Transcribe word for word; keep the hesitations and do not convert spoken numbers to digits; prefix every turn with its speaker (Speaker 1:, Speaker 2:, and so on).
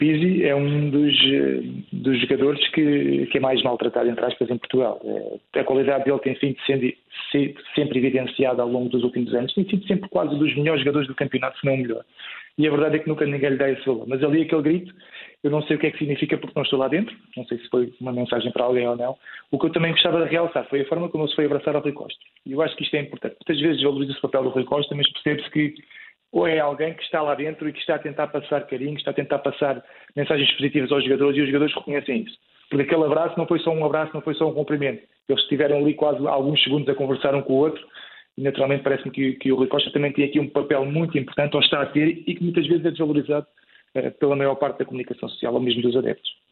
Speaker 1: Pizzi é um dos, eh, dos jogadores que, que é mais maltratado, entre aspas, em Portugal. Eh, A qualidade dele tem sido sendo, se- sempre evidenciada ao longo dos últimos anos. Tem sido sempre quase dos melhores jogadores do campeonato, se não o melhor. E a verdade é que nunca ninguém lhe dá esse valor. Mas ali aquele grito, eu não sei o que é que significa porque não estou lá dentro. Não sei se foi uma mensagem para alguém ou não. O que eu também gostava de realçar foi a forma como ele se foi abraçar ao Rui Costa. E eu acho que isto é importante. Muitas vezes valoriza-se o papel do Rui Costa, mas percebe-se que ou é alguém que está lá dentro e que está a tentar passar carinho, que está a tentar passar mensagens positivas aos jogadores, e os jogadores reconhecem isso. Porque aquele abraço não foi só um abraço, não foi só um cumprimento. Eles estiveram ali quase alguns segundos a conversar um com o outro, e naturalmente parece-me que, que o Rui Costa também tem aqui um papel muito importante, ou está a ter, e que muitas vezes é desvalorizado eh, pela maior parte da comunicação social, ou mesmo dos adeptos.